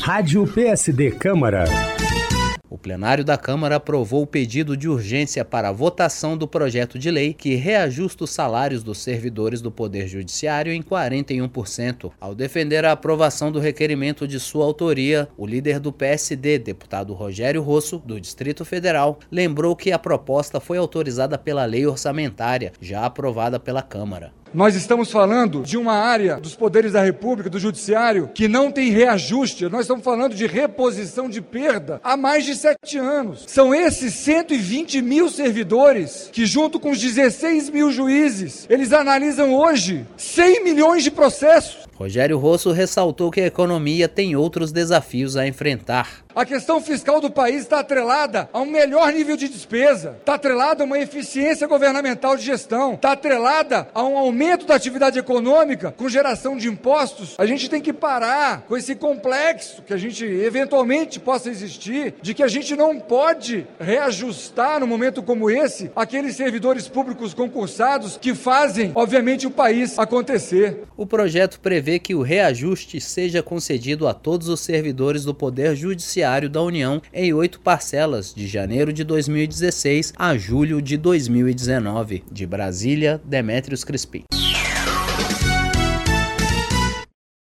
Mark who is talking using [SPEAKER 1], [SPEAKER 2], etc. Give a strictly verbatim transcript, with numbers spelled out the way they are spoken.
[SPEAKER 1] Rádio P S D Câmara.
[SPEAKER 2] O plenário da Câmara aprovou o pedido de urgência para a votação do projeto de lei que reajusta os salários dos servidores do Poder Judiciário em quarenta e um por cento. Ao defender a aprovação do requerimento de sua autoria, o líder do P S D, deputado Rogério Rosso, do Distrito Federal, lembrou que a proposta foi autorizada pela lei orçamentária, já aprovada pela Câmara.
[SPEAKER 3] Nós estamos falando de uma área dos poderes da República, do Judiciário, que não tem reajuste. Nós estamos falando de reposição de perda há mais de sete anos. São esses cento e vinte mil servidores que, junto com os dezesseis mil juízes, eles analisam hoje cem milhões de processos.
[SPEAKER 2] Rogério Rosso ressaltou que a economia tem outros desafios a enfrentar.
[SPEAKER 3] A questão fiscal do país está atrelada a um melhor nível de despesa, está atrelada a uma eficiência governamental de gestão, está atrelada a um aumento da atividade econômica com geração de impostos. A gente tem que parar com esse complexo que a gente eventualmente possa existir, de que a gente não pode reajustar num momento como esse aqueles servidores públicos concursados que fazem, obviamente, o país acontecer.
[SPEAKER 2] O projeto prevê que o reajuste seja concedido a todos os servidores do Poder Judiciário da União em oito parcelas, de janeiro de dois mil e dezesseis a julho de dois mil e dezenove. De Brasília, Demétrios Crispim.